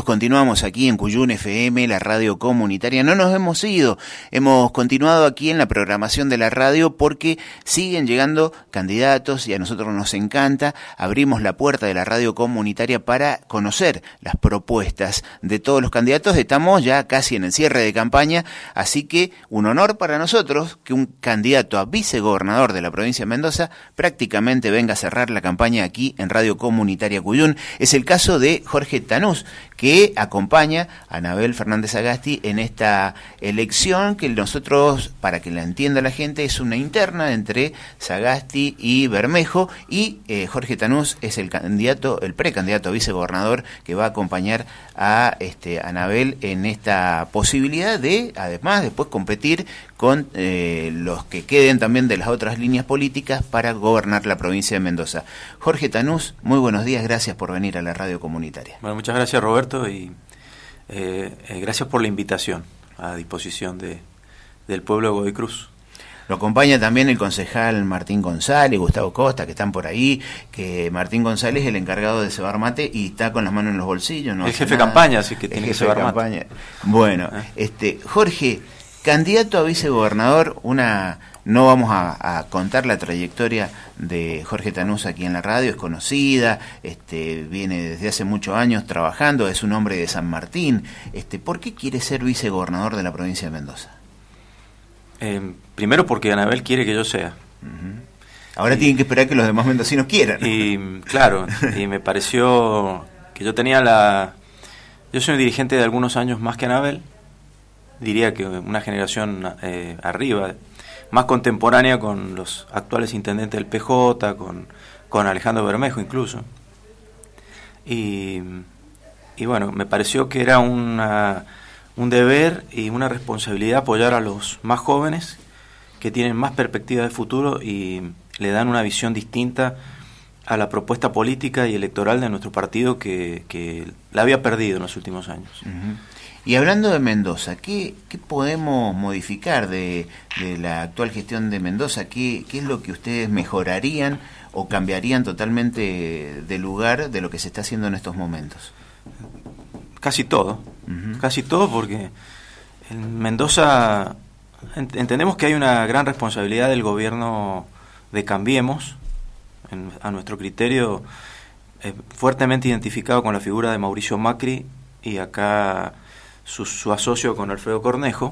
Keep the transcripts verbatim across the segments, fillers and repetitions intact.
continuamos aquí en Cuyún F M, la radio comunitaria. No nos hemos ido, hemos continuado aquí en la programación de la radio porque siguen llegando candidatos y a nosotros nos encanta. Abrimos la puerta de la radio comunitaria para conocer las propuestas de todos los candidatos. Estamos ya casi en el cierre de campaña, así que un honor para nosotros que un candidato a vicegobernador de la provincia de Mendoza prácticamente venga a cerrar la campaña aquí en Radio Comunitaria Cuyún. Es el caso de Jorge Tanús, que acompaña a Anabel Fernández Sagasti en esta elección que nosotros, para que la entienda la gente, es una interna entre Sagasti y Bermejo, y eh, Jorge Tanús es el candidato, el precandidato a vicegobernador que va a acompañar a este, Anabel en esta posibilidad de, además, después competir con eh, los que queden también de las otras líneas políticas para gobernar la provincia de Mendoza. Jorge Tanús, muy buenos días, gracias por venir a la radio comunitaria. Bueno, muchas gracias, Roberto, y eh, eh, gracias por la invitación a disposición de, del pueblo de Godoy Cruz. Lo acompaña también el concejal Martín González, Gustavo Costa, que están por ahí, que Martín González es el encargado de cebar mate y está con las manos en los bolsillos. No el jefe de campaña, así que tiene que cebar mate. Bueno, ¿Eh? este Jorge, candidato a vicegobernador, una no vamos a, a contar la trayectoria de Jorge Tanús aquí en la radio, es conocida, este, viene desde hace muchos años trabajando, es un hombre de San Martín. Este, ¿por qué quiere ser vicegobernador de la provincia de Mendoza? Eh, primero porque Anabel quiere que yo sea. Uh-huh. Ahora y, tienen que esperar que los demás mendocinos quieran. Y claro, y me pareció que yo tenía la... Yo soy un dirigente de algunos años más que Anabel, diría que una generación eh, arriba, más contemporánea con los actuales intendentes del P J, con, con Alejandro Bermejo incluso. Y, y bueno, me pareció que era una, un deber y una responsabilidad apoyar a los más jóvenes que tienen más perspectiva de futuro y le dan una visión distinta a la propuesta política y electoral de nuestro partido que, que la había perdido en los últimos años. Uh-huh. Y hablando de Mendoza, ¿qué, qué podemos modificar de, de la actual gestión de Mendoza? ¿Qué, ¿Qué es lo que ustedes mejorarían o cambiarían totalmente de lugar de lo que se está haciendo en estos momentos? Casi todo, uh-huh. casi todo porque en Mendoza ent- entendemos que hay una gran responsabilidad del gobierno de Cambiemos, en, a nuestro criterio, eh, fuertemente identificado con la figura de Mauricio Macri y acá Su, su asocio con Alfredo Cornejo,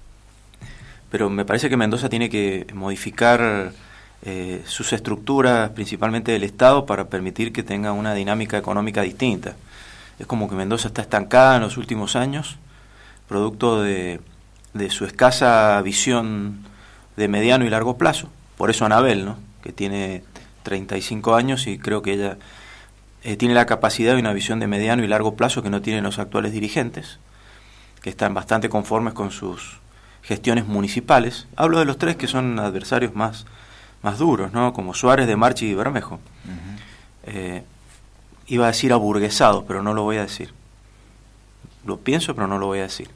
pero me parece que Mendoza tiene que modificar eh, sus estructuras, principalmente del Estado, para permitir que tenga una dinámica económica distinta. Es como que Mendoza está estancada en los últimos años, producto de, de su escasa visión de mediano y largo plazo. Por eso Anabel, ¿no?, que tiene treinta y cinco años y creo que ella eh, tiene la capacidad de una visión de mediano y largo plazo que no tienen los actuales dirigentes, que están bastante conformes con sus gestiones municipales. Hablo de los tres que son adversarios más, más duros, ¿no?, como Suárez, De Marchi y Bermejo. Uh-huh. Eh, iba a decir aburguesados, pero no lo voy a decir. Lo pienso, pero no lo voy a decir.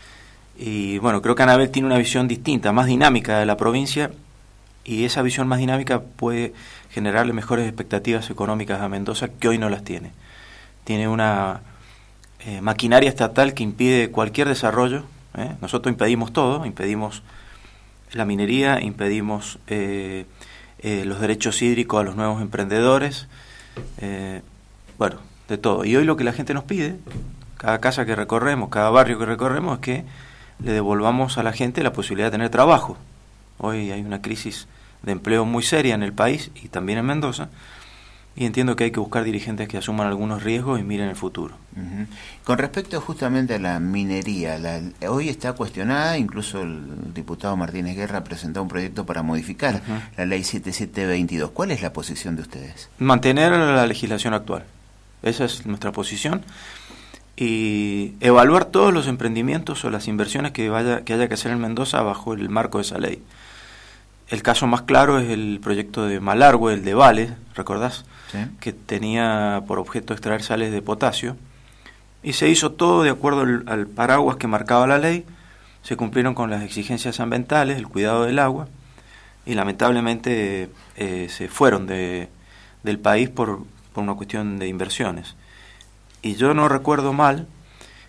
Y bueno, creo que Anabel tiene una visión distinta, más dinámica de la provincia, y esa visión más dinámica puede generarle mejores expectativas económicas a Mendoza, que hoy no las tiene. Tiene una Eh, maquinaria estatal que impide cualquier desarrollo. ¿eh? Nosotros impedimos todo, impedimos la minería, impedimos eh, eh, los derechos hídricos a los nuevos emprendedores, eh, bueno, de todo. Y hoy lo que la gente nos pide, cada casa que recorremos, cada barrio que recorremos, es que le devolvamos a la gente la posibilidad de tener trabajo. Hoy hay una crisis de empleo muy seria en el país y también en Mendoza, y entiendo que hay que buscar dirigentes que asuman algunos riesgos y miren el futuro. Uh-huh. Con respecto justamente a la minería, la, hoy está cuestionada, incluso el diputado Martínez Guerra presentó un proyecto para modificar uh-huh. la ley siete siete veintidós. ¿Cuál es la posición de ustedes? Mantener la legislación actual. Esa es nuestra posición. Y evaluar todos los emprendimientos o las inversiones que, vaya, que haya que hacer en Mendoza bajo el marco de esa ley. El caso más claro es el proyecto de Malargüe, el de Vale, ¿recordás? Sí. Que tenía por objeto extraer sales de potasio, y se hizo todo de acuerdo al, al paraguas que marcaba la ley, se cumplieron con las exigencias ambientales, el cuidado del agua, y lamentablemente eh, se fueron de, del país por, por una cuestión de inversiones. Y yo no recuerdo mal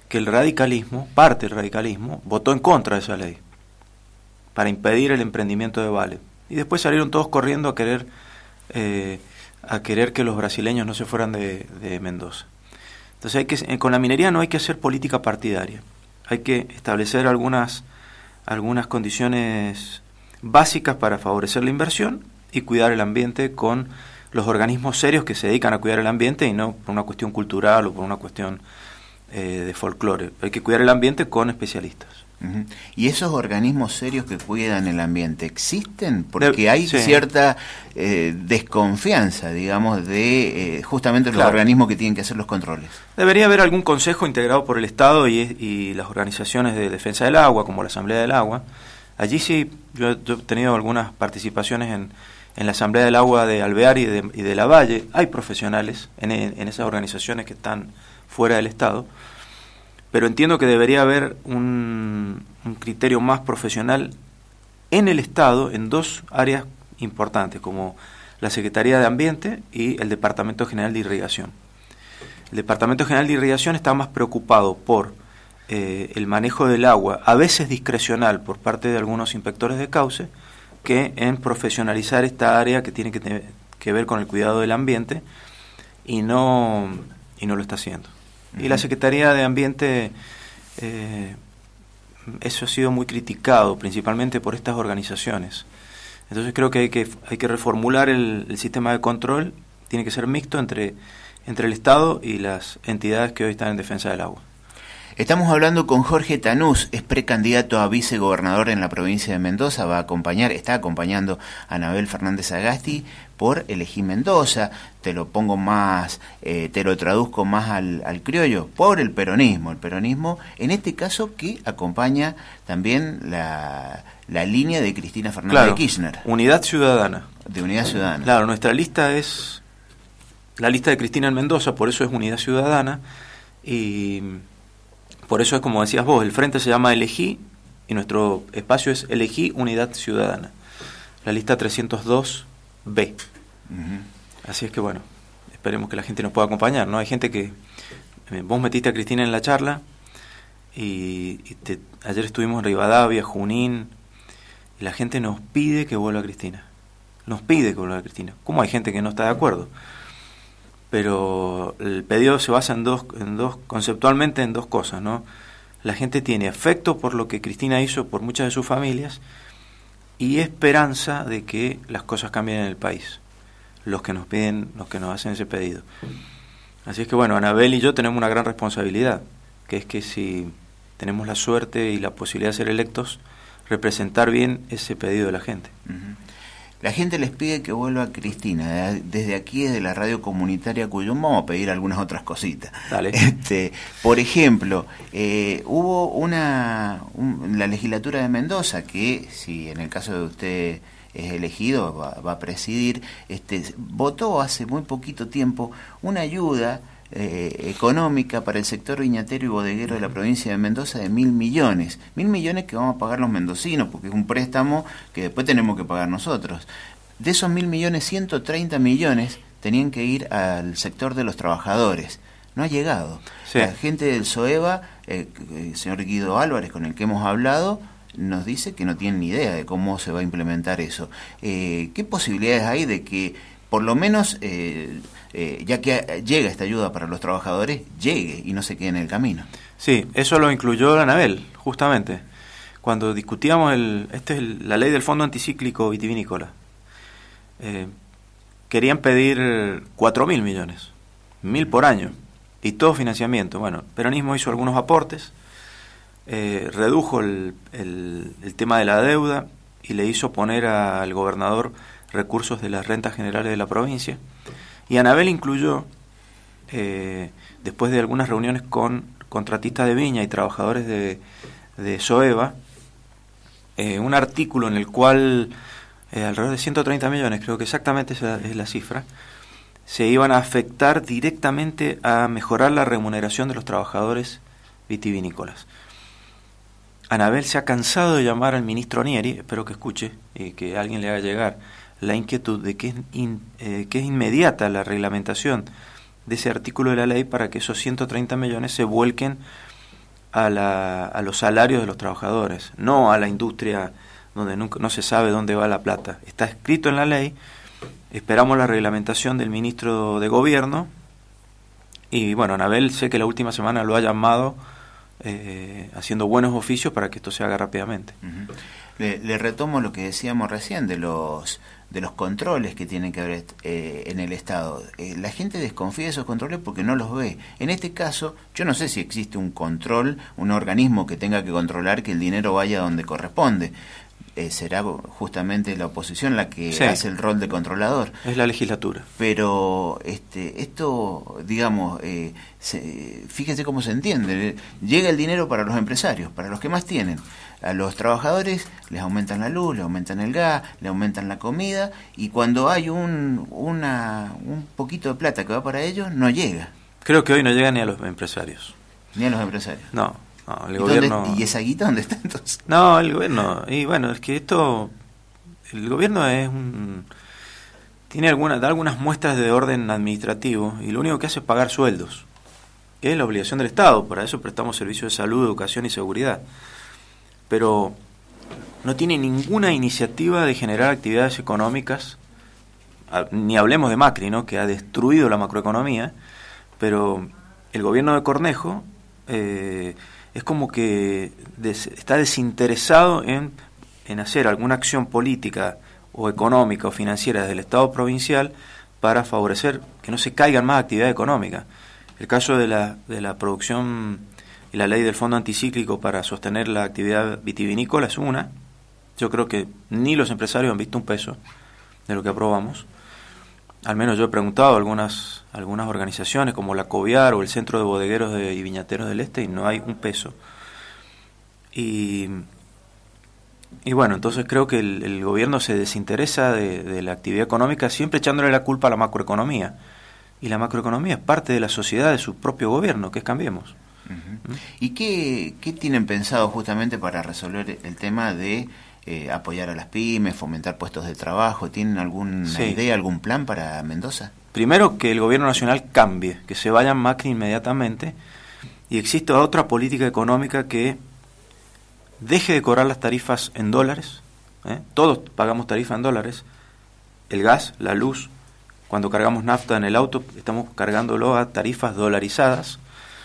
que el radicalismo, parte del radicalismo, votó en contra de esa ley para impedir el emprendimiento de Vale. Y después salieron todos corriendo a querer eh, a querer que los brasileños no se fueran de, de Mendoza. Entonces hay que, con la minería no hay que hacer política partidaria, hay que establecer algunas, algunas condiciones básicas para favorecer la inversión y cuidar el ambiente con los organismos serios que se dedican a cuidar el ambiente y no por una cuestión cultural o por una cuestión eh, de folclore. Hay que cuidar el ambiente con especialistas. Uh-huh. ¿Y esos organismos serios que cuidan el ambiente existen? Porque de, hay sí. cierta eh, desconfianza, digamos, de eh, justamente los claro. organismos que tienen que hacer los controles. Debería haber algún consejo integrado por el Estado y, y las organizaciones de defensa del agua, como la Asamblea del Agua. Allí sí, yo, yo he tenido algunas participaciones en, en la Asamblea del Agua de Alvear y de, y de La Valle. Hay profesionales en, en esas organizaciones que están fuera del Estado, pero entiendo que debería haber un, un criterio más profesional en el Estado en dos áreas importantes, como la Secretaría de Ambiente y el Departamento General de Irrigación. El Departamento General de Irrigación está más preocupado por eh, el manejo del agua, a veces discrecional por parte de algunos inspectores de cauce, que en profesionalizar esta área que tiene que, te, que ver con el cuidado del ambiente y no, y no lo está haciendo. Y la Secretaría de Ambiente, eh, eso ha sido muy criticado, principalmente por estas organizaciones. Entonces creo que hay que, hay que reformular el, el sistema de control, tiene que ser mixto entre, entre el Estado y las entidades que hoy están en defensa del agua. Estamos hablando con Jorge Tanús, es precandidato a vicegobernador en la provincia de Mendoza, va a acompañar, está acompañando a Anabel Fernández Sagasti por Elegí Mendoza. Te lo pongo más, eh, te lo traduzco más al, al criollo, por el peronismo, el peronismo en este caso que acompaña también la, la línea de Cristina Fernández claro, de Kirchner. Unidad Ciudadana. De Unidad Ciudadana. Claro, nuestra lista es la lista de Cristina en Mendoza, por eso es Unidad Ciudadana, y por eso es como decías vos, el frente se llama Elegí y nuestro espacio es Elegí Unidad Ciudadana, la lista trescientos dos B. Uh-huh. Así es que bueno, esperemos que la gente nos pueda acompañar, ¿no? Hay gente que, eh, vos metiste a Cristina en la charla y, y te, ayer estuvimos en Rivadavia, Junín, y la gente nos pide que vuelva a Cristina, nos pide que vuelva a Cristina. ¿Cómo hay gente que no está de acuerdo? Pero el pedido se basa en dos, en dos, conceptualmente en dos cosas, ¿no? La gente tiene afecto por lo que Cristina hizo por muchas de sus familias y esperanza de que las cosas cambien en el país, los que nos piden, los que nos hacen ese pedido. Así es que bueno, Anabel y yo tenemos una gran responsabilidad, que es que si tenemos la suerte y la posibilidad de ser electos, representar bien ese pedido de la gente. Uh-huh. La gente les pide que vuelva a Cristina. Desde aquí, desde la radio comunitaria Cuyum, vamos a pedir algunas otras cositas. Dale. Este, por ejemplo, eh, hubo una un, la legislatura de Mendoza que, si en el caso de usted es elegido, va, va a presidir, este, votó hace muy poquito tiempo una ayuda eh, económica para el sector viñatero y bodeguero de la provincia de Mendoza de mil millones. Mil millones que vamos a pagar los mendocinos, porque es un préstamo que después tenemos que pagar nosotros. De esos mil millones, ciento treinta millones tenían que ir al sector de los trabajadores. No ha llegado. Sí. La gente del SOEVA, eh, el señor Guido Álvarez, con el que hemos hablado, nos dice que no tienen ni idea de cómo se va a implementar eso. Eh, ¿Qué posibilidades hay de que, por lo menos, eh, eh, ya que llega esta ayuda para los trabajadores, llegue y no se quede en el camino? Sí, eso lo incluyó Anabel, justamente. Cuando discutíamos, el, este es el, la ley del Fondo Anticíclico Vitivinícola, eh, querían pedir cuatro mil millones, mil por año, y todo financiamiento. Bueno, el peronismo hizo algunos aportes, eh, redujo el, el, el tema de la deuda y le hizo poner al gobernador recursos de las rentas generales de la provincia. Y Anabel incluyó, eh, después de algunas reuniones con contratistas de viña y trabajadores de, de SOEVA, eh, un artículo en el cual eh, alrededor de ciento treinta millones, creo que exactamente esa es la cifra, se iban a afectar directamente a mejorar la remuneración de los trabajadores vitivinícolas. Anabel se ha cansado de llamar al ministro Nieri, espero que escuche y que alguien le haga llegar la inquietud de que es, in, eh, que es inmediata la reglamentación de ese artículo de la ley para que esos ciento treinta millones se vuelquen a, la, a los salarios de los trabajadores, no a la industria donde nunca, no se sabe dónde va la plata. Está escrito en la ley, esperamos la reglamentación del ministro de Gobierno, y bueno, Anabel sé que la última semana lo ha llamado eh, haciendo buenos oficios para que esto se haga rápidamente. Uh-huh. Le, le retomo lo que decíamos recién de los de los controles que tienen que haber eh, en el Estado. Eh, la gente desconfía de esos controles porque no los ve. En este caso, yo no sé si existe un control, un organismo que tenga que controlar que el dinero vaya donde corresponde. Eh, será justamente la oposición la que sí. hace el rol de controlador. Es la legislatura. Pero este esto, digamos, eh, se, fíjense cómo se entiende. Llega el dinero para los empresarios, para los que más tienen. A los trabajadores les aumentan la luz, les aumentan el gas, les aumentan la comida, y cuando hay un, una, un poquito de plata que va para ellos, no llega. Creo que hoy no llega ni a los empresarios. Ni a los empresarios. No. No, el ¿Y, gobierno... dónde, ¿Y esa guita dónde está entonces? No, el gobierno, y bueno, es que esto, el gobierno es un, tiene algunas, da algunas muestras de orden administrativo, y lo único que hace es pagar sueldos, que es la obligación del Estado. Para eso prestamos servicios de salud, educación y seguridad, pero no tiene ninguna iniciativa de generar actividades económicas, ni hablemos de Macri, ¿no?, que ha destruido la macroeconomía, pero el gobierno de Cornejo eh, es como que des, está desinteresado en, en hacer alguna acción política o económica o financiera desde el Estado provincial para favorecer que no se caigan más actividades económicas. El caso de la, de la producción y la ley del fondo anticíclico para sostener la actividad vitivinícola es una. Yo creo que ni los empresarios han visto un peso de lo que aprobamos. Al menos yo he preguntado a algunas, algunas organizaciones como la COVIAR o el Centro de Bodegueros de, y Viñateros del Este, y no hay un peso. Y, y bueno, entonces creo que el, el gobierno se desinteresa de, de la actividad económica, siempre echándole la culpa a la macroeconomía. Y la macroeconomía es parte de la sociedad, de su propio gobierno, que es Cambiemos. Uh-huh. ¿Mm? ¿Y qué, qué tienen pensado justamente para resolver el tema de Eh, apoyar a las pymes, fomentar puestos de trabajo? ¿Tienen alguna sí. idea, algún plan para Mendoza? Primero, que el gobierno nacional cambie, que se vayan Macri inmediatamente, y exista otra política económica que deje de cobrar las tarifas en dólares, ¿eh? Todos pagamos tarifa en dólares, el gas, la luz, cuando cargamos nafta en el auto, estamos cargándolo a tarifas dolarizadas,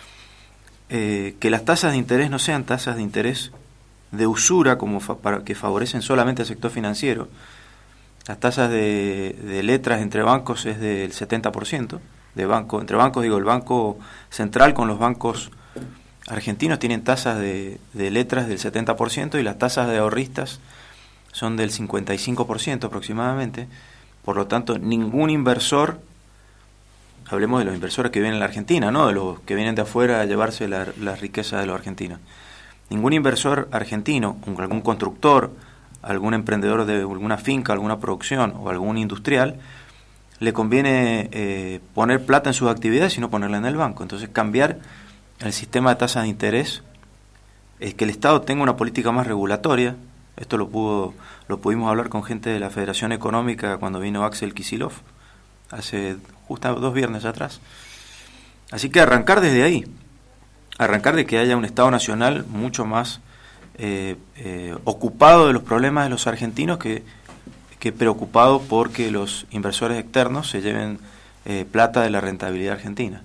eh, que las tasas de interés no sean tasas de interés de usura como fa para que favorecen solamente al sector financiero. Las tasas de, de letras entre bancos es del setenta por ciento, de banco, entre bancos digo, el Banco Central con los bancos argentinos tienen tasas de, de letras del setenta por ciento y las tasas de ahorristas son del cincuenta y cinco por ciento aproximadamente. Por lo tanto, ningún inversor, hablemos de los inversores que vienen a la Argentina, no de los que vienen de afuera a llevarse la, la riqueza de los argentinos. Ningún inversor argentino, algún constructor, algún emprendedor de alguna finca, alguna producción o algún industrial, le conviene eh, poner plata en sus actividades y no ponerla en el banco. Entonces, cambiar el sistema de tasas de interés es que el Estado tenga una política más regulatoria. Esto lo pudo lo pudimos hablar con gente de la Federación Económica cuando vino Axel Kicillof, hace justo dos viernes atrás. Así que arrancar desde ahí. Arrancar de que haya un Estado nacional mucho más eh, eh, ocupado de los problemas de los argentinos que, que preocupado porque los inversores externos se lleven eh, plata de la rentabilidad argentina.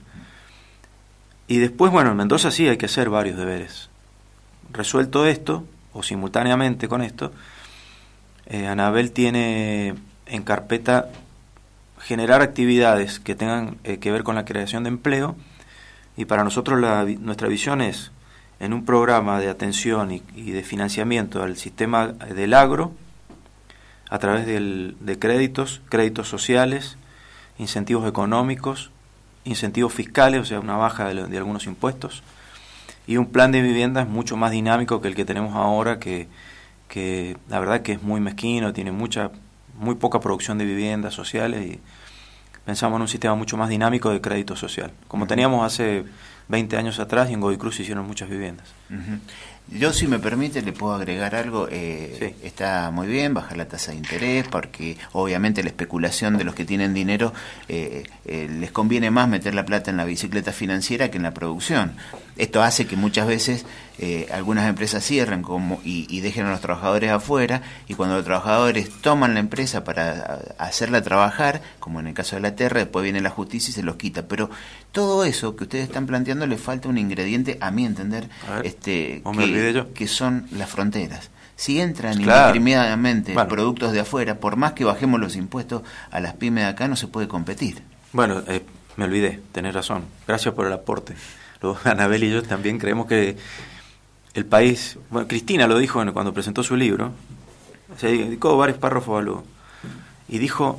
Y después, bueno, en Mendoza sí hay que hacer varios deberes. Resuelto esto, o simultáneamente con esto, eh, Anabel tiene en carpeta generar actividades que tengan eh, que ver con la creación de empleo. Y para nosotros la, nuestra visión es, en un programa de atención y, y de financiamiento al sistema del agro, a través del, de créditos, créditos sociales, incentivos económicos, incentivos fiscales, o sea, una baja de, de algunos impuestos, y un plan de viviendas mucho más dinámico que el que tenemos ahora, que, que la verdad que es muy mezquino, tiene mucha, muy poca producción de viviendas sociales, y pensamos en un sistema mucho más dinámico de crédito social, como teníamos hace veinte años atrás y en Godoy Cruz se hicieron muchas viviendas. Uh-huh. Yo, si me permite, le puedo agregar algo. Eh, sí. Está muy bien bajar la tasa de interés, porque obviamente la especulación de los que tienen dinero eh, eh, les conviene más meter la plata en la bicicleta financiera que en la producción. Esto hace que muchas veces eh, algunas empresas cierren como, y, y dejen a los trabajadores afuera, y cuando los trabajadores toman la empresa para hacerla trabajar, como en el caso de la Terra, después viene la justicia y se los quita. Pero todo eso que ustedes están planteando le falta un ingrediente, a mi entender, ver, este que, que son las fronteras. Si entran claro. indiscriminadamente bueno. productos de afuera, por más que bajemos los impuestos a las pymes de acá, no se puede competir. Bueno, eh, me olvidé, tenés razón. Gracias por el aporte. Luego, Anabel y yo también creemos que el país... Bueno, Cristina lo dijo cuando presentó su libro, se dedicó varios párrafos a lo... Y dijo,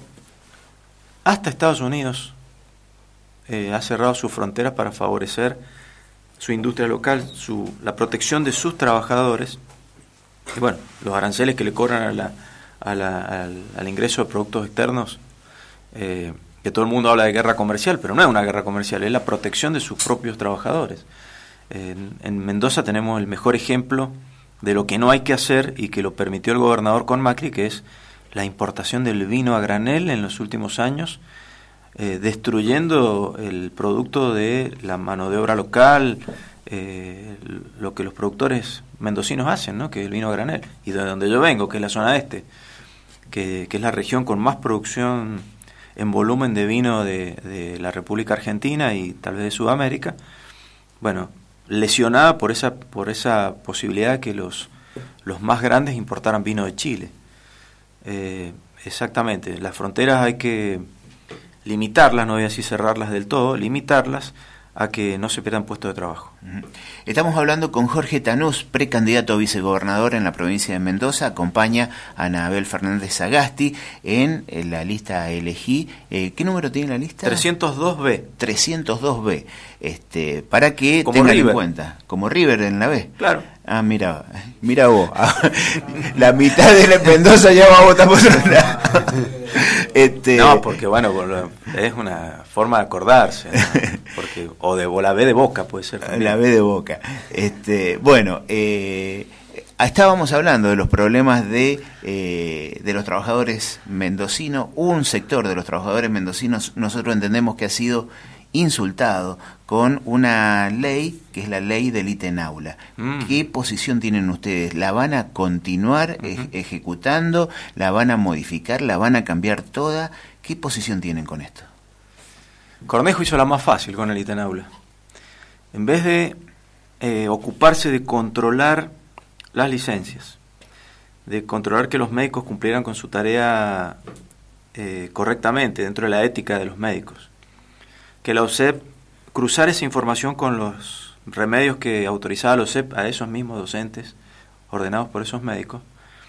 hasta Estados Unidos eh, ha cerrado sus fronteras para favorecer su industria local, su, la protección de sus trabajadores, y bueno, los aranceles que le cobran a la, a la, al, al ingreso de productos externos, eh, que todo el mundo habla de guerra comercial, pero no es una guerra comercial, es la protección de sus propios trabajadores. En, en Mendoza tenemos el mejor ejemplo de lo que no hay que hacer y que lo permitió el gobernador con Macri, que es la importación del vino a granel en los últimos años, Eh, destruyendo el producto de la mano de obra local, eh, lo que los productores mendocinos hacen, ¿no? Que es el vino a granel. Y de donde yo vengo, que es la zona este, que, que es la región con más producción en volumen de vino de, de la República Argentina y tal vez de Sudamérica, bueno, lesionada por esa, por esa posibilidad de que los, los más grandes importaran vino de Chile. Eh, exactamente, las fronteras hay que limitarlas, no voy a decir cerrarlas del todo, limitarlas a que no se pierdan puestos de trabajo. Estamos hablando con Jorge Tanús, precandidato a vicegobernador en la provincia de Mendoza. Acompaña a Anabel Fernández Sagasti en, en la lista Elegí. Eh, ¿Qué número tiene la lista? trescientos dos B. trescientos dos B. Este, para que como tengan River. en cuenta. Como River en la B. Claro. Ah, mira, mira vos. La mitad de la Mendoza ya va a votar por otro lado. Este... No, porque bueno, es una forma de acordarse, ¿no? Porque, o de o la B de Boca puede ser también. La B de Boca. Este, bueno, eh, estábamos hablando de los problemas de, eh, de los trabajadores mendocinos. Un sector de los trabajadores mendocinos nosotros entendemos que ha sido insultado con una ley que es la ley del ítem aula. Mm. ¿Qué posición tienen ustedes? ¿La van a continuar uh-huh. ej- ejecutando? ¿La van a modificar? ¿La van a cambiar toda? ¿Qué posición tienen con esto? Cornejo hizo la más fácil con el ítem aula. En vez de eh, ocuparse de controlar las licencias, de controlar que los médicos cumplieran con su tarea eh, correctamente dentro de la ética de los médicos, que la O S E P cruzara esa información con los remedios que autorizaba la O S E P a esos mismos docentes ordenados por esos médicos,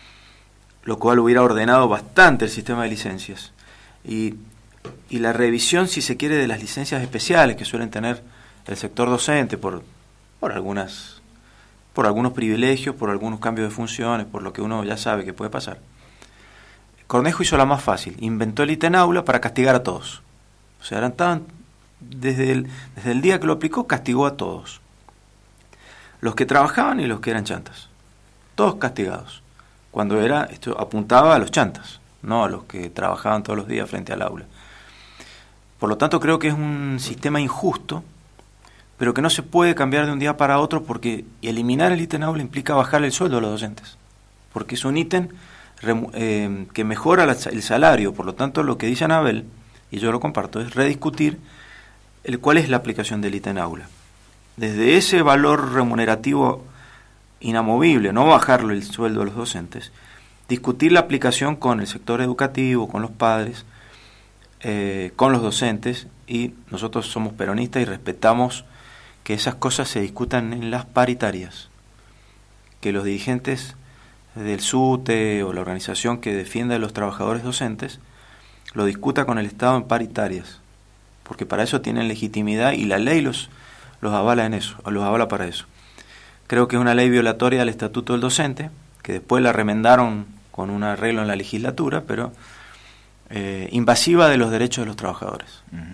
lo cual hubiera ordenado bastante el sistema de licencias. Y, y la revisión, si se quiere, de las licencias especiales que suelen tener el sector docente por, por, algunas, por algunos privilegios, por algunos cambios de funciones, por lo que uno ya sabe que puede pasar. Cornejo hizo la más fácil, inventó el ítem aula para castigar a todos. O sea, eran tan... Desde el, desde el día que lo aplicó, castigó a todos. Los que trabajaban y los que eran chantas. Todos castigados. Cuando era, esto apuntaba a los chantas, no a los que trabajaban todos los días frente al aula. Por lo tanto, creo que es un sistema injusto, pero que no se puede cambiar de un día para otro, porque eliminar el ítem aula implica bajar el sueldo a los docentes. Porque es un ítem eh, que mejora la, el salario. Por lo tanto, lo que dice Anabel, y yo lo comparto, es rediscutir el cuál es la aplicación del ítem aula. Desde ese valor remunerativo inamovible, no bajarlo el sueldo a los docentes, discutir la aplicación con el sector educativo, con los padres, eh, con los docentes, y nosotros somos peronistas y respetamos que esas cosas se discutan en las paritarias, que los dirigentes del SUTE o la organización que defiende a los trabajadores docentes lo discuta con el Estado en paritarias, porque para eso tienen legitimidad y la ley los, los avala en eso, los avala para eso. Creo que es una ley violatoria del Estatuto del Docente, que después la remendaron con un arreglo en la legislatura, pero eh, invasiva de los derechos de los trabajadores. Uh-huh.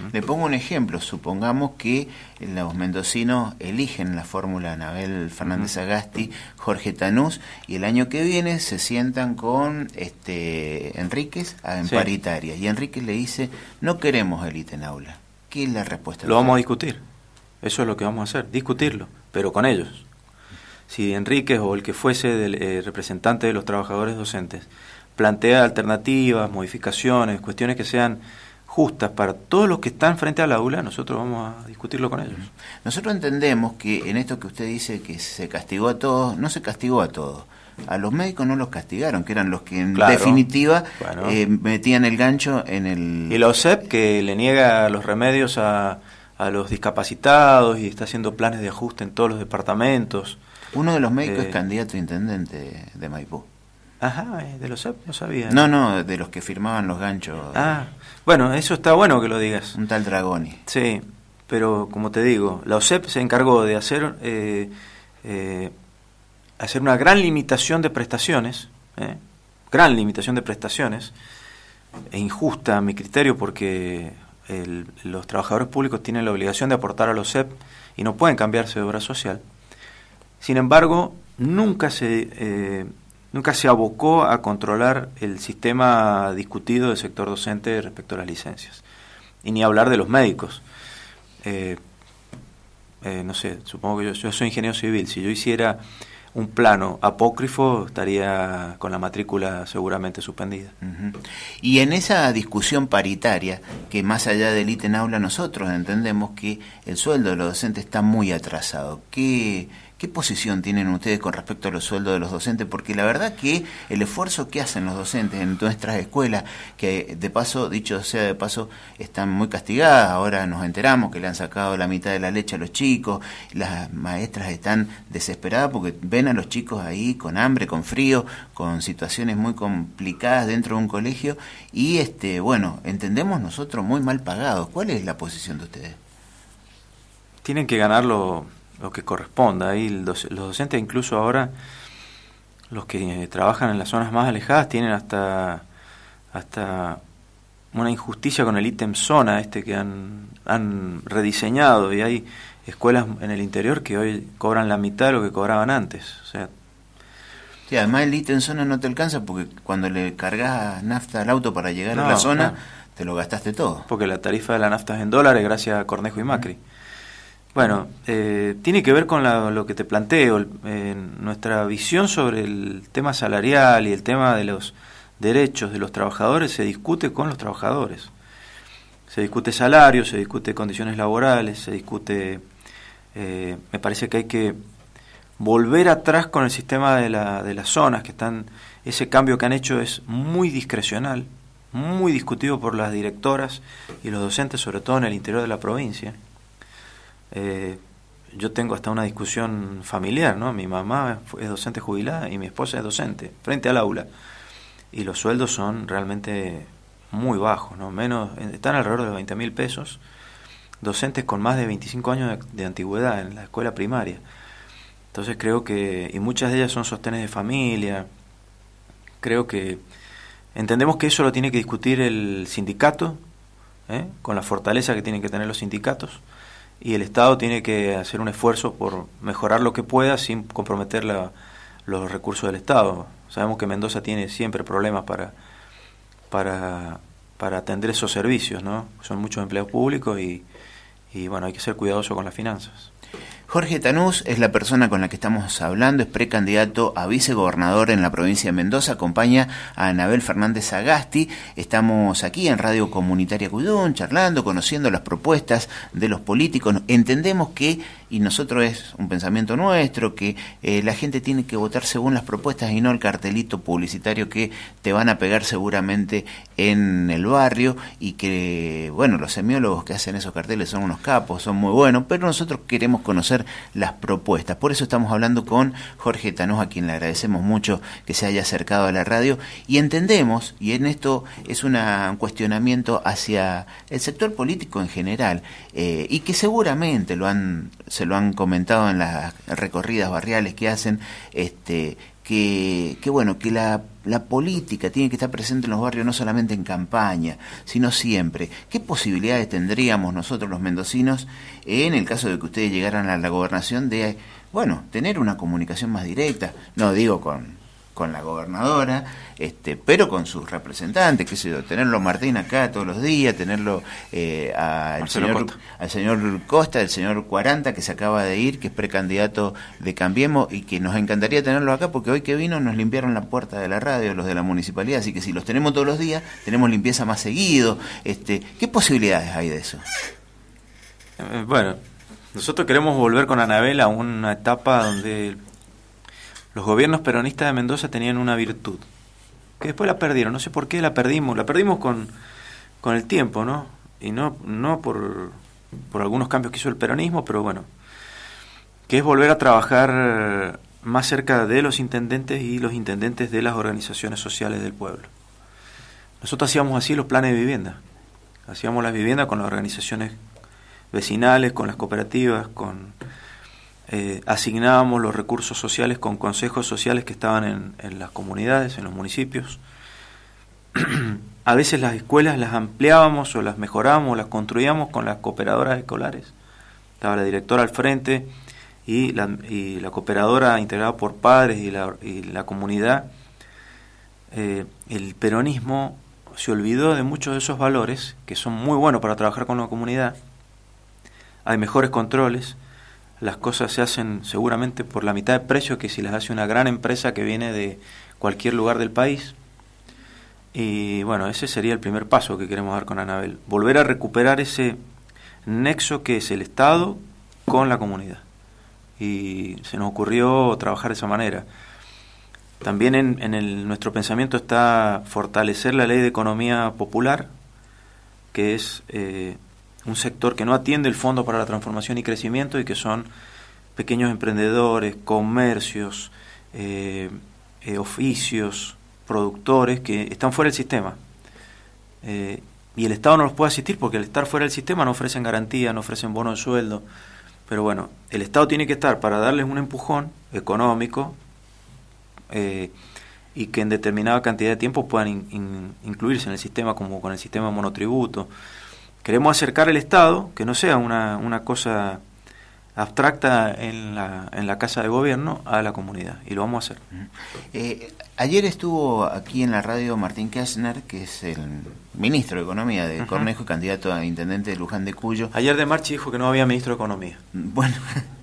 Le pongo un ejemplo. Supongamos que los mendocinos eligen la fórmula Anabel Fernández Sagasti, Jorge Tanús, y el año que viene se sientan con este Enríquez en sí. paritaria. Y Enríquez le dice, no queremos élite en aula. ¿Qué es la respuesta? Lo vamos a discutir. Eso es lo que vamos a hacer, discutirlo, pero con ellos. Si Enríquez o el que fuese del, eh, representante de los trabajadores docentes plantea alternativas, modificaciones, cuestiones que sean justas para todos los que están frente al aula, nosotros vamos a discutirlo con ellos. Nosotros entendemos que en esto que usted dice que se castigó a todos, no se castigó a todos. A los médicos no los castigaron, que eran los que en claro, definitiva bueno. eh, metían el gancho en el... Y la O S E P que le niega los remedios a, a los discapacitados y está haciendo planes de ajuste en todos los departamentos. Uno de los médicos eh, es candidato a intendente de Maipú. Ajá, de los O S E P, no sabía. No, no, de los que firmaban los ganchos. Ah, bueno, eso está bueno que lo digas. Un tal Dragoni. Sí, pero como te digo, la O S E P se encargó de hacer eh, eh, hacer una gran limitación de prestaciones, eh, gran limitación de prestaciones, e injusta a mi criterio porque el, los trabajadores públicos tienen la obligación de aportar a la O S E P y no pueden cambiarse de obra social. Sin embargo, nunca se... Eh, Nunca se abocó a controlar el sistema discutido del sector docente respecto a las licencias. Y ni hablar de los médicos. Eh, eh, no sé, supongo que yo, yo soy ingeniero civil. Si yo hiciera un plano apócrifo, estaría con la matrícula seguramente suspendida. Uh-huh. Y en esa discusión paritaria, que más allá del ítem aula, nosotros entendemos que el sueldo de los docentes está muy atrasado. ¿Qué... ¿Qué posición tienen ustedes con respecto a los sueldos de los docentes? Porque la verdad que el esfuerzo que hacen los docentes en nuestras escuelas, que de paso, dicho sea de paso, están muy castigadas, ahora nos enteramos que le han sacado la mitad de la leche a los chicos, las maestras están desesperadas porque ven a los chicos ahí con hambre, con frío, con situaciones muy complicadas dentro de un colegio y, este bueno, entendemos nosotros muy mal pagados. ¿Cuál es la posición de ustedes? Tienen que ganarlo lo que corresponda. Ahí los, los docentes, incluso ahora los que trabajan en las zonas más alejadas, tienen hasta hasta una injusticia con el ítem zona este que han, han rediseñado, y hay escuelas en el interior que hoy cobran la mitad de lo que cobraban antes. O sea, sí, además el ítem zona no te alcanza porque cuando le cargas nafta al auto para llegar no, a la zona, no. te lo gastaste todo. Porque la tarifa de la nafta es en dólares gracias a Cornejo y Macri. Uh-huh. Bueno, eh, tiene que ver con la, lo que te planteo, eh, nuestra visión sobre el tema salarial y el tema de los derechos de los trabajadores se discute con los trabajadores. Se discute salario, se discute condiciones laborales, se discute... Eh, me parece que hay que volver atrás con el sistema de, la, de las zonas, que están... Ese cambio que han hecho es muy discrecional, muy discutido por las directoras y los docentes, sobre todo en el interior de la provincia. Eh, yo tengo hasta una discusión familiar, ¿no? Mi mamá es docente jubilada y mi esposa es docente, frente al aula. Y los sueldos son realmente muy bajos, ¿no? Menos, están alrededor de los veinte mil pesos. Docentes con más de veinticinco años de, de antigüedad en la escuela primaria. Entonces creo que, y muchas de ellas son sostenes de familia, creo que entendemos que eso lo tiene que discutir el sindicato, ¿eh? Con la fortaleza que tienen que tener los sindicatos. Y el Estado tiene que hacer un esfuerzo por mejorar lo que pueda sin comprometer la, los recursos del Estado. Sabemos que Mendoza tiene siempre problemas para, para, para atender esos servicios, ¿no? Son muchos empleados públicos y, y bueno, hay que ser cuidadoso con las finanzas. Jorge Tanús es la persona con la que estamos hablando, es precandidato a vicegobernador en la provincia de Mendoza, acompaña a Anabel Fernández Sagasti. Estamos aquí en Radio Comunitaria Cuidún, charlando, conociendo las propuestas de los políticos. Entendemos que, y nosotros es un pensamiento nuestro, que eh, la gente tiene que votar según las propuestas y no el cartelito publicitario que te van a pegar seguramente en el barrio, y que, bueno, los semiólogos que hacen esos carteles son unos capos, son muy buenos, pero nosotros queremos conocer las propuestas. Por eso estamos hablando con Jorge Tanús, a quien le agradecemos mucho que se haya acercado a la radio, y entendemos, y en esto es una, un cuestionamiento hacia el sector político en general, eh, y que seguramente lo han, se lo han comentado en las recorridas barriales que hacen, este, que, que bueno, que la, la política tiene que estar presente en los barrios no solamente en campaña, sino siempre. ¿Qué posibilidades tendríamos nosotros los mendocinos en el caso de que ustedes llegaran a la gobernación de, bueno, tener una comunicación más directa? No digo con... con la gobernadora, este, pero con sus representantes, qué sé yo, tenerlo a Martín acá todos los días, tenerlo eh, a el señor, Costa. al señor Costa, el señor Cuaranta, que se acaba de ir, que es precandidato de Cambiemos, y que nos encantaría tenerlo acá, porque hoy que vino nos limpiaron la puerta de la radio, los de la municipalidad, así que si los tenemos todos los días, tenemos limpieza más seguido. Este, ¿qué posibilidades hay de eso? Eh, bueno, nosotros queremos volver con Anabel a una etapa donde los gobiernos peronistas de Mendoza tenían una virtud, que después la perdieron, no sé por qué la perdimos, la perdimos con, con el tiempo, ¿no? Y no, no por, por algunos cambios que hizo el peronismo, pero bueno, que es volver a trabajar más cerca de los intendentes y los intendentes de las organizaciones sociales del pueblo. Nosotros hacíamos así los planes de vivienda, hacíamos las viviendas con las organizaciones vecinales, con las cooperativas, con... Eh, asignábamos los recursos sociales con consejos sociales que estaban en, en las comunidades, en los municipios. A veces las escuelas las ampliábamos o las mejorábamos o las construíamos con las cooperadoras escolares. Estaba la directora al frente y la, y la cooperadora integrada por padres y la, y la comunidad. Eh, el peronismo se olvidó de muchos de esos valores que son muy buenos para trabajar con la comunidad. Hay mejores controles. Las cosas se hacen seguramente por la mitad de precio que si las hace una gran empresa que viene de cualquier lugar del país. Y bueno, ese sería el primer paso que queremos dar con Anabel. Volver a recuperar ese nexo que es el Estado con la comunidad. Y se nos ocurrió trabajar de esa manera. También en, en el, nuestro pensamiento está fortalecer la ley de economía popular, que es... Eh, un sector que no atiende el Fondo para la Transformación y Crecimiento y que son pequeños emprendedores, comercios, eh, eh, oficios, productores que están fuera del sistema. Eh, y el Estado no los puede asistir porque al estar fuera del sistema no ofrecen garantía, no ofrecen bono de sueldo. Pero bueno, el Estado tiene que estar para darles un empujón económico eh, y que en determinada cantidad de tiempo puedan in, in, incluirse en el sistema como con el sistema monotributo. Queremos acercar el Estado, que no sea una, una cosa abstracta en la, en la Casa de Gobierno, a la comunidad, y lo vamos a hacer. Eh, ayer estuvo aquí en la radio Martín Kirchner, que es el ministro de Economía de uh-huh. Cornejo y candidato a intendente de Luján de Cuyo. Ayer de Marchi dijo que no había ministro de Economía. Bueno,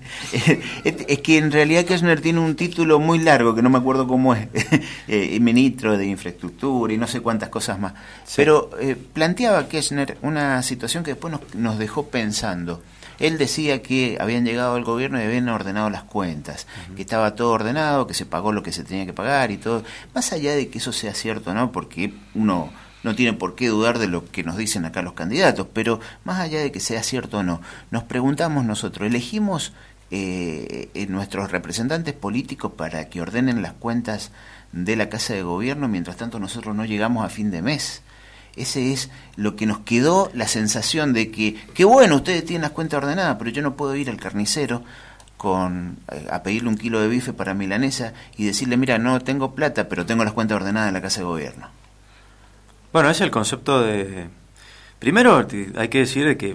es que en realidad Kirchner tiene un título muy largo, que no me acuerdo cómo es, eh, ministro de Infraestructura y no sé cuántas cosas más. Sí. Pero eh, planteaba Kirchner una situación que después nos, nos dejó pensando. Él decía que habían llegado al gobierno y habían ordenado las cuentas, uh-huh. que estaba todo ordenado, que se pagó lo que se tenía que pagar y todo. Más allá de que eso sea cierto, ¿no? Porque uno no tiene por qué dudar de lo que nos dicen acá los candidatos, pero más allá de que sea cierto o no, nos preguntamos nosotros, ¿elegimos eh, nuestros representantes políticos para que ordenen las cuentas de la Casa de Gobierno, mientras tanto nosotros no llegamos a fin de mes? Ese es lo que nos quedó, la sensación de que, que bueno, ustedes tienen las cuentas ordenadas, pero yo no puedo ir al carnicero con a pedirle un kilo de bife para milanesa y decirle, mira, no tengo plata, pero tengo las cuentas ordenadas en la Casa de Gobierno. Bueno, ese es el concepto de... Primero, hay que decir que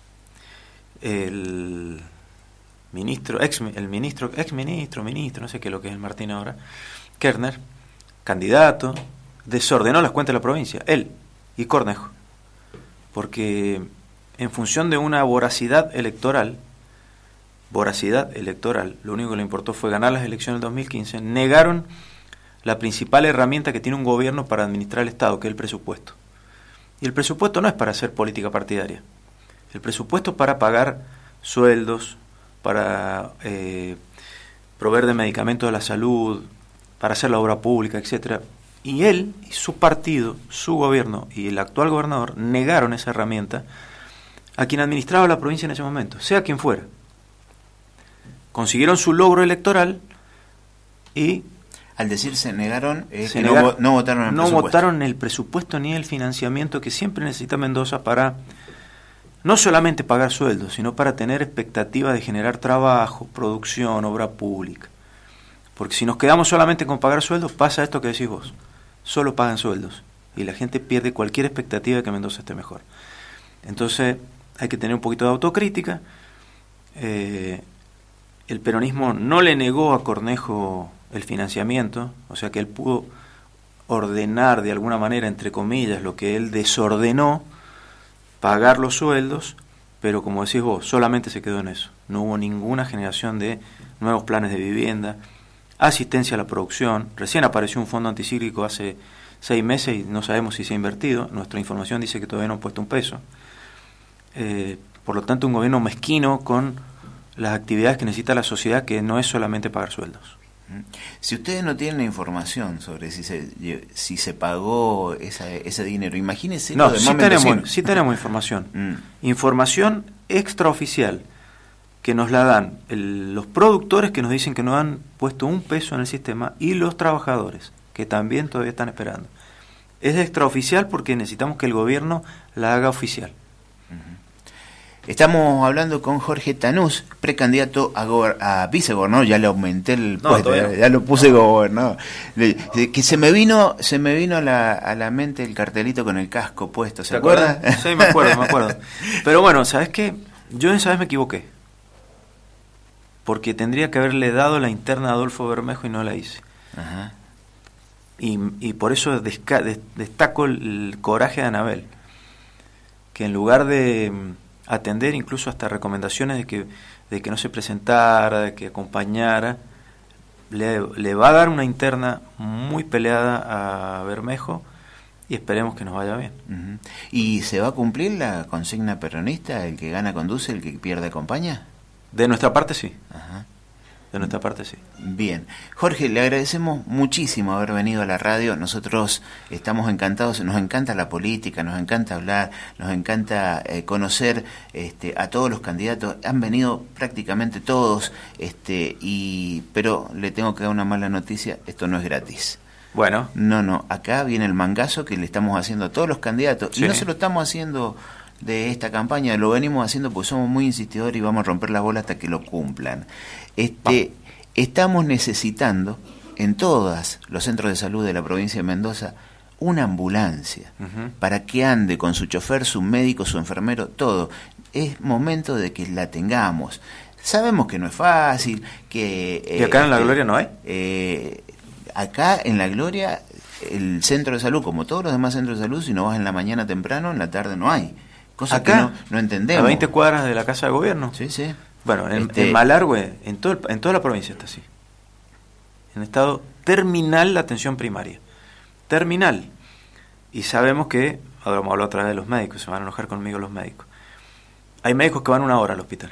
el ministro, ex el ministro, ex ministro, ministro, no sé qué es lo que es el Martín ahora, Kirchner, candidato, desordenó las cuentas de la provincia, él y Cornejo, porque en función de una voracidad electoral, voracidad electoral, lo único que le importó fue ganar las elecciones del dos mil quince, negaron la principal herramienta que tiene un gobierno para administrar el Estado, que es el presupuesto. Y el presupuesto no es para hacer política partidaria, el presupuesto es para pagar sueldos, para eh, proveer de medicamentos de la salud, para hacer la obra pública, etcétera. Y él, y su partido, su gobierno y el actual gobernador negaron esa herramienta a quien administraba la provincia en ese momento, sea quien fuera. Consiguieron su logro electoral y... Al decir se negaron, eh, se que negaron no, no votaron el no presupuesto. votaron el presupuesto ni el financiamiento que siempre necesita Mendoza para no solamente pagar sueldos, sino para tener expectativa de generar trabajo, producción, obra pública. Porque si nos quedamos solamente con pagar sueldos, pasa esto que decís vos. Solo pagan sueldos. Y la gente pierde cualquier expectativa de que Mendoza esté mejor. Entonces hay que tener un poquito de autocrítica. Eh, el peronismo no le negó a Cornejo el financiamiento, o sea que él pudo ordenar de alguna manera, entre comillas, lo que él desordenó, pagar los sueldos, pero como decís vos, solamente se quedó en eso. No hubo ninguna generación de nuevos planes de vivienda, asistencia a la producción. Recién apareció un fondo anticíclico hace seis meses y no sabemos si se ha invertido. Nuestra información dice que todavía no han puesto un peso. Eh, por lo tanto, un gobierno mezquino con las actividades que necesita la sociedad, que no es solamente pagar sueldos. Si ustedes no tienen información sobre si se si se pagó esa, ese dinero, imagínense. No, sí tenemos, sí tenemos información. Mm. Información extraoficial que nos la dan el, los productores, que nos dicen que no han puesto un peso en el sistema, y los trabajadores, que también todavía están esperando. Es extraoficial porque necesitamos que el gobierno la haga oficial. Uh-huh. Estamos hablando con Jorge Tanús, precandidato a, gober- a vicegobernador. Ya le aumenté el no, puesto, ya, ya lo puse no. gobernador. Le, que se me vino, se me vino a la, a la mente el cartelito con el casco puesto, ¿se acuerda? Sí, me acuerdo, me acuerdo. Pero bueno, ¿sabes qué? Yo esa vez me equivoqué. Porque tendría que haberle dado la interna a Adolfo Bermejo y no la hice. Ajá. Y, y por eso desca- des- destaco el, el coraje de Anabel, que en lugar de atender incluso hasta recomendaciones de que, de que no se presentara, de que acompañara, le, le va a dar una interna muy peleada a Bermejo y esperemos que nos vaya bien. Uh-huh. ¿Y se va a cumplir la consigna peronista, el que gana conduce, el que pierde acompaña? De nuestra parte sí. Ajá. De nuestra parte sí. Bien. Jorge, le agradecemos muchísimo haber venido a la radio. Nosotros estamos encantados, nos encanta la política, nos encanta hablar, nos encanta eh, conocer este, a todos los candidatos. Han venido prácticamente todos, este, y pero le tengo que dar una mala noticia, esto no es gratis. Bueno. No, no, acá viene el mangazo que le estamos haciendo a todos los candidatos. Sí. Y no se lo estamos haciendo de esta campaña, lo venimos haciendo porque somos muy insistidores y vamos a romper la bola hasta que lo cumplan. Este, estamos necesitando en todos los centros de salud de la provincia de Mendoza una ambulancia, uh-huh, para que ande con su chofer, su médico, su enfermero, todo. Es momento de que la tengamos. Sabemos que no es fácil, que... ¿Y acá eh, en La Gloria no hay? Eh, acá en La Gloria, el centro de salud, como todos los demás centros de salud, si no vas en la mañana temprano, en la tarde no hay. Cosa acá, que no, no entendemos. A veinte cuadras de la Casa de Gobierno. Sí, sí. Bueno, en, este... en Malargüe, en, todo el, en toda la provincia está así. En estado terminal la atención primaria. Terminal. Y sabemos que, ahora vamos a hablar otra vez de los médicos, se van a enojar conmigo los médicos. Hay médicos que van una hora al hospital.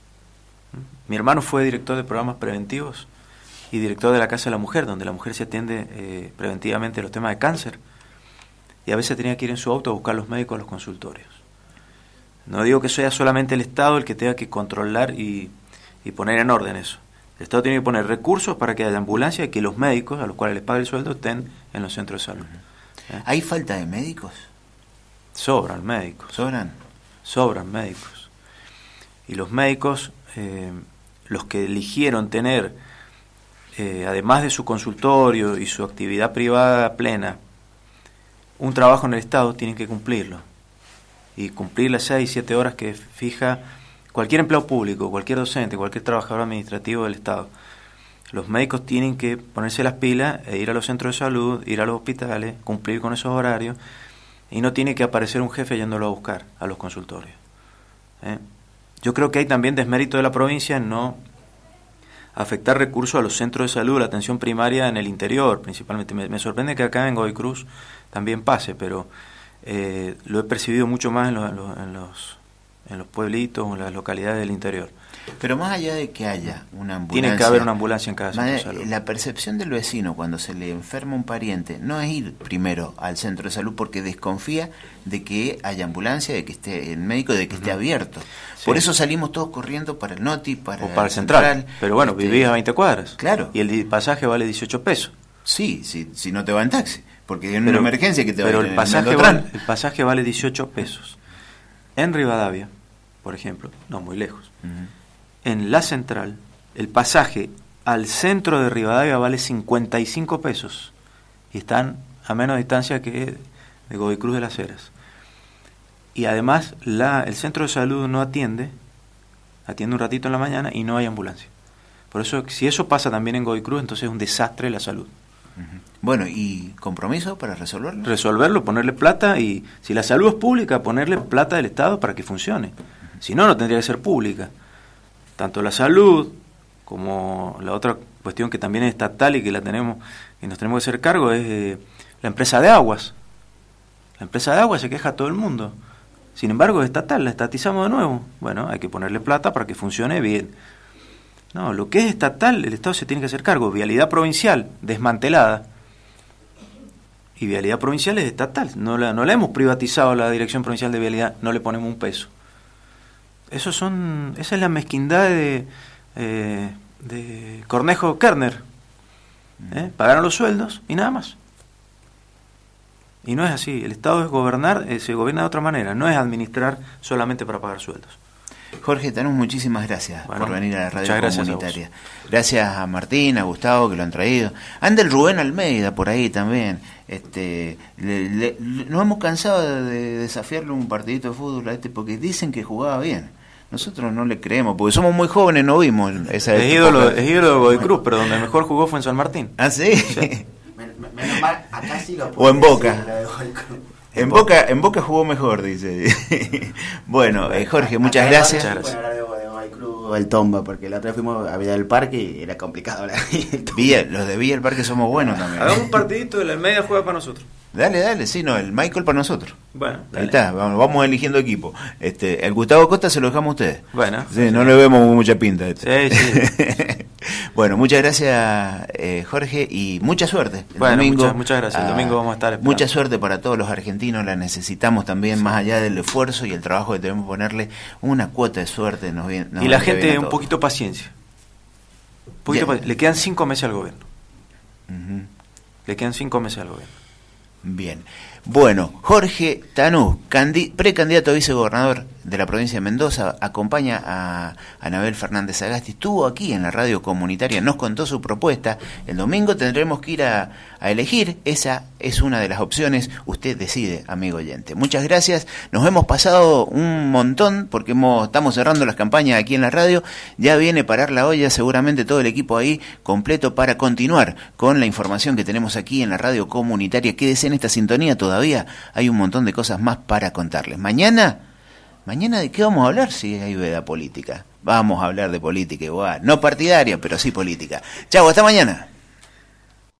Mi hermano fue director de programas preventivos y director de la Casa de la Mujer, donde la mujer se atiende eh, preventivamente los temas de cáncer. Y a veces tenía que ir en su auto a buscar a los médicos a los consultorios. No digo que sea solamente el Estado el que tenga que controlar y, y poner en orden eso. El Estado tiene que poner recursos para que haya ambulancia y que los médicos, a los cuales les pague el sueldo, estén en los centros de salud. ¿Eh? ¿Hay falta de médicos? Sobran médicos. ¿Sobran? Sobran médicos. Y los médicos, eh, los que eligieron tener, eh, además de su consultorio y su actividad privada plena, un trabajo en el Estado, tienen que cumplirlo. Y cumplir las seis, siete horas que fija cualquier empleado público, cualquier docente, cualquier trabajador administrativo del Estado. Los médicos tienen que ponerse las pilas e ir a los centros de salud, ir a los hospitales, cumplir con esos horarios, y no tiene que aparecer un jefe yéndolo a buscar a los consultorios. ¿Eh? Yo creo que hay también desmérito de la provincia en no afectar recursos a los centros de salud, la atención primaria en el interior, principalmente. Me, me sorprende que acá en Godoy Cruz también pase, pero eh, lo he percibido mucho más en, lo, en, lo, en los en los pueblitos o en las localidades del interior. Pero más allá de que haya una ambulancia... Tiene que haber una ambulancia en cada centro de salud. La percepción del vecino cuando se le enferma un pariente no es ir primero al centro de salud porque desconfía de que haya ambulancia, de que esté el médico, de que uh-huh. esté abierto. Sí. Por eso salimos todos corriendo para el Noti, para, o para el central. central. Pero bueno, este, vivís a veinte cuadras. Claro. Y el pasaje vale dieciocho pesos. Sí, si, si no te va en taxi. Porque es una emergencia que te va pero a ir el pasaje, el, vale, el pasaje vale dieciocho pesos. En Rivadavia, por ejemplo, no muy lejos, uh-huh. en la central, el pasaje al centro de Rivadavia vale cincuenta y cinco pesos y están a menos distancia que de Godoy Cruz de las Heras. Y además la, el centro de salud no atiende, atiende un ratito en la mañana y no hay ambulancia. Por eso, si eso pasa también en Godoy Cruz, entonces es un desastre la salud. Uh-huh. Bueno, ¿y compromiso para resolverlo? Resolverlo, ponerle plata, y si la salud es pública, ponerle plata del Estado para que funcione. Uh-huh. Si no, no tendría que ser pública. Tanto la salud como la otra cuestión que también es estatal y que la tenemos, que nos tenemos que hacer cargo, es eh, la empresa de aguas. La empresa de aguas se queja a todo el mundo. Sin embargo, es estatal, la estatizamos de nuevo. Bueno, hay que ponerle plata para que funcione bien. No, lo que es estatal, el Estado se tiene que hacer cargo. Vialidad provincial, desmantelada. Y Vialidad provincial es estatal. No la, no la hemos privatizado la Dirección Provincial de Vialidad, no le ponemos un peso. Esos son, esa es la mezquindad de, eh, de Cornejo Kerner. ¿Eh? Pagaron los sueldos y nada más. Y no es así. El Estado es gobernar, eh, se gobierna de otra manera. No es administrar solamente para pagar sueldos. Jorge Tanús, muchísimas gracias bueno, por venir a la radio gracias comunitaria. A gracias a Martín, a Gustavo que lo han traído. Anda el Rubén Almeida por ahí también. Este, le, le, nos hemos cansado de desafiarle un partidito de fútbol a este porque dicen que jugaba bien. Nosotros no le creemos, porque somos muy jóvenes, no vimos esa es ídolo, es ídolo de Godoy Cruz, pero donde mejor jugó fue en San Martín. ¿Ah, sí? sí. Menos mal, acá sí lo o en Boca. En Boca, en Boca jugó mejor, dice. Bueno, eh, Jorge, muchas acá gracias. Muchas gracias. Hablar de Godoy Cruz o el Tomba, porque la otra vez fuimos a Villa del Parque y era complicado hablar. Villa, los de Villa del Parque somos buenos también. Hagamos un partidito, el Almeida juega para nosotros. Dale, dale, sí, no, el Michael para nosotros. Bueno, dale. Ahí está, vamos, vamos eligiendo equipo. Este, el Gustavo Costa se lo dejamos a ustedes. Bueno. Sí, sí, no le vemos mucha pinta. Este. Sí, sí. Bueno, muchas gracias, eh, Jorge, y mucha suerte. El bueno, domingo, muchas, muchas gracias. El domingo vamos a estar esperando. Mucha suerte para todos los argentinos, la necesitamos también, sí. Más allá del esfuerzo y el trabajo que tenemos que ponerle, una cuota de suerte. Nos viene, nos y la gente, un poquito paciencia. Un poquito paci- le quedan cinco meses al gobierno. Uh-huh. Le quedan cinco meses al gobierno. Bien. Bueno, Jorge Tanús, candi- precandidato a vicegobernador de la provincia de Mendoza, acompaña a Anabel Fernández Sagasti, estuvo aquí en la radio comunitaria, nos contó su propuesta. El domingo tendremos que ir a, a elegir, esa es una de las opciones, usted decide, amigo oyente. Muchas gracias, nos hemos pasado un montón porque hemos, estamos cerrando las campañas aquí en la radio, ya viene Parar la Olla, seguramente todo el equipo ahí completo para continuar con la información que tenemos aquí en la radio comunitaria. Quédese en esta sintonía, todavía hay un montón de cosas más para contarles. Mañana... Mañana, ¿de qué vamos a hablar si hay veda política? Vamos a hablar de política igual, no partidaria, pero sí política. Chau, hasta mañana.